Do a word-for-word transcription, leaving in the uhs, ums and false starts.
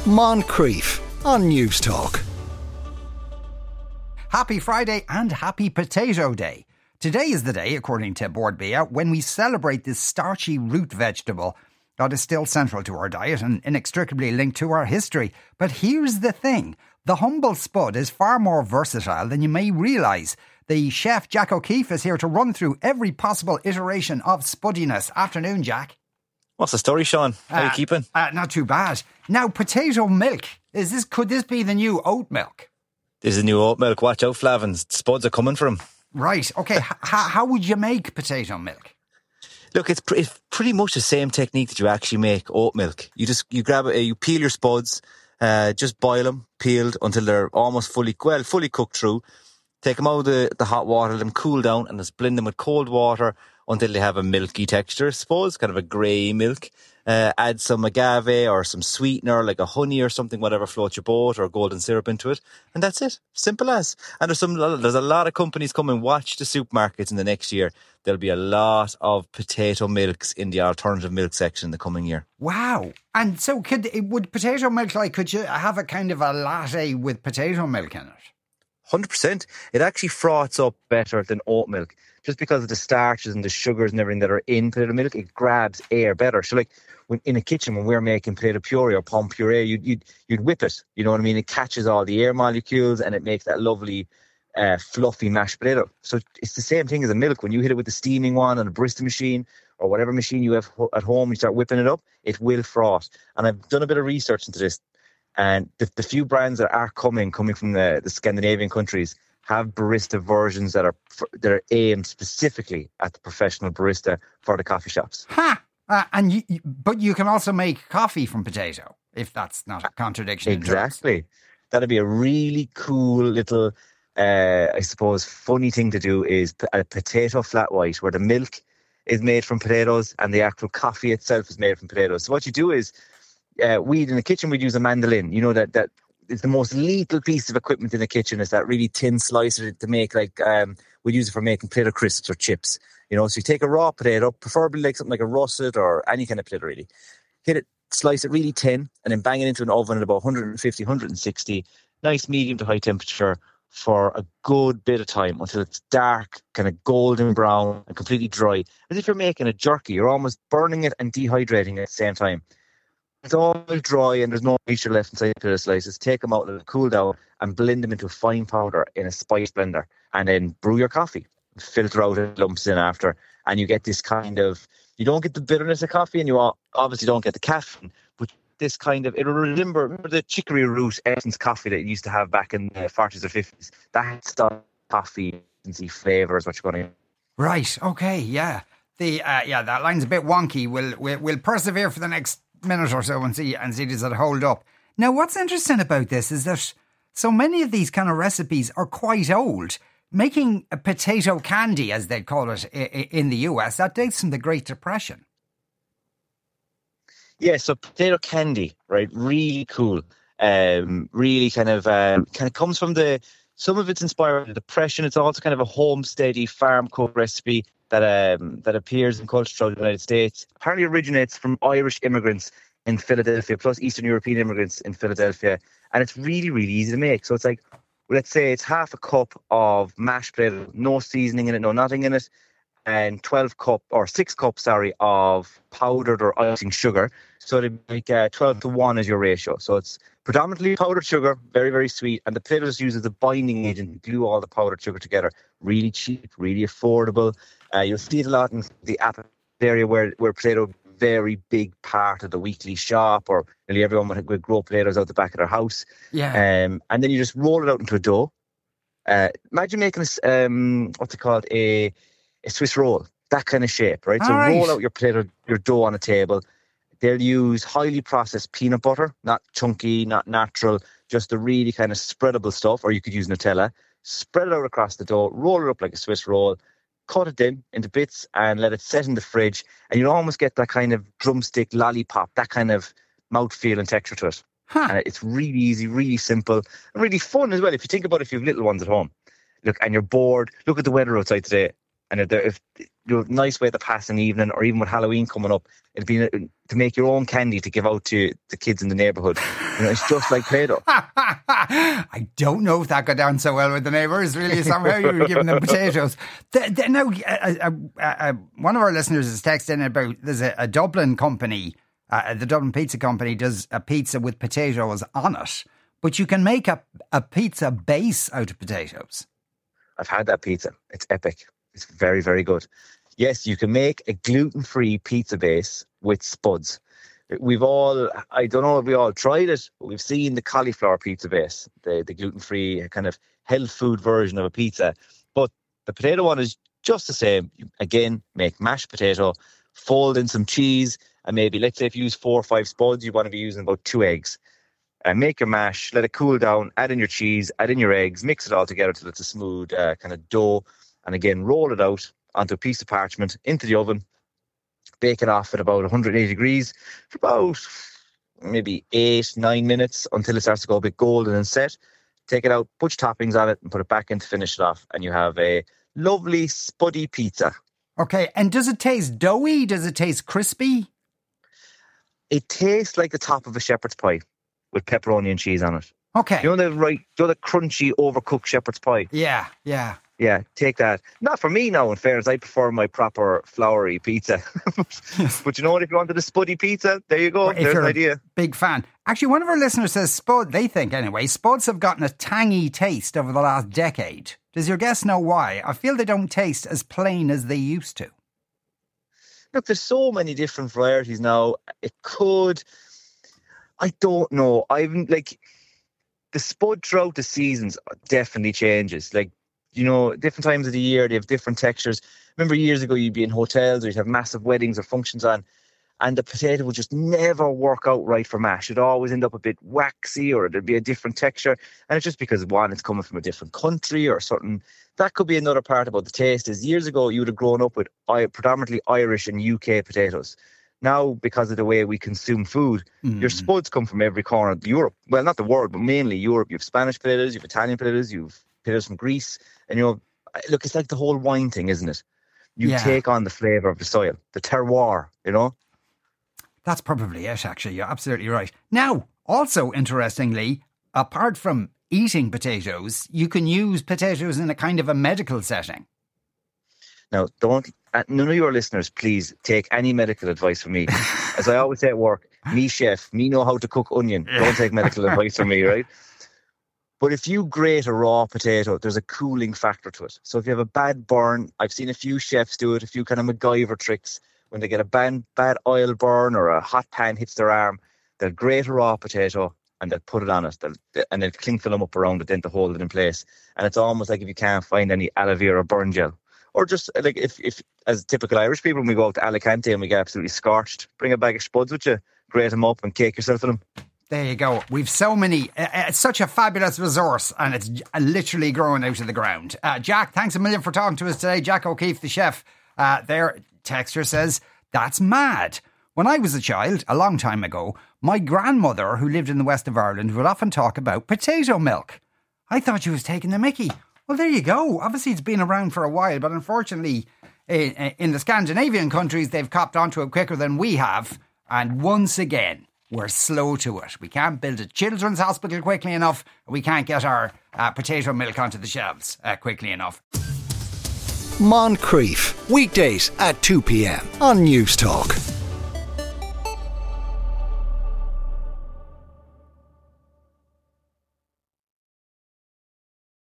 Moncrief on News Talk. Happy Friday and happy Potato Day. Today is the day, according to Bord Bia, when we celebrate this starchy root vegetable that is still central to our diet and inextricably linked to our history. But here's the thing. The humble spud is far more versatile than you may realise. The chef Jack O'Keefe is here to run through every possible iteration of spuddiness. Afternoon, Jack. What's the story, Sean? How are uh, you keeping? Uh, not too bad. Now, potato milk. Is this? Could this be the new oat milk? This is new oat milk. Watch out, Flavins. Spuds are coming for him. Right. Okay. H- how would you make potato milk? Look, it's, pr- it's pretty much the same technique that you actually make oat milk. You just you grab it, you peel your spuds, uh, just boil them, peeled until they're almost fully well fully cooked through. Take them out of the, the hot water, let them cool down, and just blend them with cold water until they have a milky texture, I suppose, kind of a grey milk. Uh, add some agave or some sweetener, like a honey or something, whatever floats your boat, or golden syrup into it. And that's it. Simple as. And there's some, there's a lot of companies coming. Watch the supermarkets in the next year. There'll be a lot of potato milks in the alternative milk section in the coming year. Wow. And so could would potato milk, like, could you have a kind of a latte with potato milk in it? one hundred percent. It actually froths up better than oat milk. Just because of the starches and the sugars and everything that are in potato milk, it grabs air better. So like when in a kitchen, when we're making potato puree or pommes puree, you'd, you'd, you'd whip it. You know what I mean? It catches all the air molecules and it makes that lovely, uh, fluffy mashed potato. So it's the same thing as a milk. When you hit it with the steaming one on a barista machine or whatever machine you have at home, you start whipping it up, it will froth. And I've done a bit of research into this. And the, the few brands that are coming, coming from the, the Scandinavian countries, have barista versions that are that are aimed specifically at the professional barista for the coffee shops. Ha! Uh, and you, you, but you can also make coffee from potato, if that's not a contradiction. Exactly. That'd be a really cool little, uh, I suppose, funny thing to do is a potato flat white, where the milk is made from potatoes and the actual coffee itself is made from potatoes. So what you do is, uh, we in the kitchen we'd use a mandolin. You know that that. It's the most lethal piece of equipment in the kitchen. Is that really thin slicer to make, like, um, we use it for making potato crisps or chips. You know, so you take a raw potato, preferably like something like a russet or any kind of potato really. Hit it, slice it really thin, and then bang it into an oven at about one fifty, one sixty, nice medium to high temperature for a good bit of time until it's dark, kind of golden brown and completely dry. As if you're making a jerky, you're almost burning it and dehydrating it at the same time. It's all dry and there's no moisture left inside the potato slices. Take them out, let them cool down, and blend them into a fine powder in a spice blender. And then brew your coffee. Filter out the lumps in after. And you get this kind of, you don't get the bitterness of coffee, and you obviously don't get the caffeine, but this kind of, it'll remember, remember the chicory root essence coffee that you used to have back in the forties or fifties. That style coffee and see flavour is what you're going to get. Right, okay, yeah. The uh, yeah, that line's a bit wonky. We'll, we'll, we'll persevere for the next minute or so and see and see does it hold up. Now, what's interesting about this is that so many of these kind of recipes are quite old. Making a potato candy, as they call it in the U S, that dates from the Great Depression. Yeah, so potato candy, right? Really cool. Um, really kind of um, kind of comes from the. Some of it's inspired by the Depression. It's also kind of a homesteady farm cook recipe that um, that appears in culture throughout the United States. Apparently originates from Irish immigrants in Philadelphia, plus Eastern European immigrants in Philadelphia. And it's really, really easy to make. So it's like, let's say it's half a cup of mashed potato, no seasoning in it, no nothing in it, and twelve cup, or six cups, sorry, of powdered or icing sugar. So it'd like uh, twelve to one is your ratio. So it's predominantly powdered sugar, very, very sweet. And the potato is used as a binding agent to glue all the powdered sugar together. Really cheap, really affordable. Uh, you'll see it a lot in the Apple area where, where potato very big part of the weekly shop, or nearly everyone would, would grow potatoes out the back of their house. Yeah. Um, and then you just roll it out into a dough. Uh, imagine making a, um, what's it called, a, a Swiss roll, that kind of shape, right? All so right. Roll out your potato, your dough on a table. They'll use highly processed peanut butter, not chunky, not natural, just the really kind of spreadable stuff, or you could use Nutella. Spread it out across the dough, roll it up like a Swiss roll, cut it in into bits and let it set in the fridge, and you'll almost get that kind of drumstick lollipop, that kind of mouthfeel and texture to it. Huh. And it's really easy, really simple, and really fun as well. If you think about it, if you have little ones at home, look, and you're bored, look at the weather outside today, and if, if you know, nice way to pass an evening, or even with Halloween coming up, it'd be to make your own candy to give out to the kids in the neighbourhood. You know, it's just like Play-Doh. I don't know if that got down so well with the neighbours. Really, somehow you were giving them potatoes. The, the, now, uh, uh, uh, one of our listeners is texting about there's a, a Dublin company, uh, the Dublin Pizza Company does a pizza with potatoes on it, but you can make a, a pizza base out of potatoes. I've had that pizza. It's epic. It's very, very good. Yes, you can make a gluten-free pizza base with spuds. We've all, I don't know if we all tried it, but we've seen the cauliflower pizza base, the, the gluten-free kind of health food version of a pizza. But the potato one is just the same. You, again, make mashed potato, fold in some cheese, and maybe, let's say if you use four or five spuds, you want to be using about two eggs. And make your mash, let it cool down, add in your cheese, add in your eggs, mix it all together till it's a smooth uh, kind of dough. And again, roll it out onto a piece of parchment, into the oven, bake it off at about one hundred eighty degrees for about maybe eight, nine minutes until it starts to go a bit golden and set. Take it out, put your toppings on it and put it back in to finish it off. And you have a lovely spuddy pizza. Okay, and does it taste doughy? Does it taste crispy? It tastes like the top of a shepherd's pie with pepperoni and cheese on it. Okay. You know the right, you know the crunchy, overcooked shepherd's pie? Yeah, yeah. Yeah, take that. Not for me now, in fairness. I prefer my proper floury pizza. But you know what? If you wanted a spuddy pizza, there you go. There's an idea. Big fan. Actually, one of our listeners says spud, they think anyway, spuds have gotten a tangy taste over the last decade. Does your guest know why? I feel they don't taste as plain as they used to. Look, there's so many different varieties now. It could... I don't know. I've like... The spud throughout the seasons definitely changes. Like, you know, different times of the year, they have different textures. Remember years ago, you'd be in hotels or you'd have massive weddings or functions on, and the potato would just never work out right for mash. It'd always end up a bit waxy, or there'd be a different texture. And it's just because, one, it's coming from a different country or something. That could be another part about the taste. Is years ago, you would have grown up with predominantly Irish and U K potatoes. Now, because of the way we consume food, mm. your spuds come from every corner of Europe. Well, not the world, but mainly Europe. You have Spanish potatoes, you have Italian potatoes, you have potatoes from Greece. And, you know, look, it's like the whole wine thing, isn't it? You yeah. take on the flavour of the soil, the terroir, you know? That's probably it, actually. You're absolutely right. Now, also, interestingly, apart from eating potatoes, you can use potatoes in a kind of a medical setting. Now, don't, uh, none of your listeners, please take any medical advice from me. As I always say at work, me chef, me know how to cook onion. Don't take medical advice from me, right? But if you grate a raw potato, there's a cooling factor to it. So if you have a bad burn, I've seen a few chefs do it, a few kind of MacGyver tricks. When they get a bad, bad oil burn or a hot pan hits their arm, they'll grate a raw potato and they'll put it on it. They'll, and they'll cling film up around it then to hold it in place. And it's almost like if you can't find any aloe vera burn gel. Or just like if, if as typical Irish people, when we go out to Alicante and we get absolutely scorched, bring a bag of spuds with you, grate them up and cake yourself in them. There you go. We've so many. Uh, it's such a fabulous resource and it's literally growing out of the ground. Uh, Jack, thanks a million for talking to us today. Jack O'Keefe, the chef. Uh, their texter says, that's mad. When I was a child, a long time ago, my grandmother, who lived in the west of Ireland, would often talk about potato milk. I thought she was taking the mickey. Well, there you go. Obviously, it's been around for a while, but unfortunately, in, in the Scandinavian countries, they've copped onto it quicker than we have. And once again, we're slow to it. We can't build a children's hospital quickly enough. We can't get our uh, potato milk onto the shelves uh, quickly enough. Moncrief, weekdays at two p.m. on News Talk.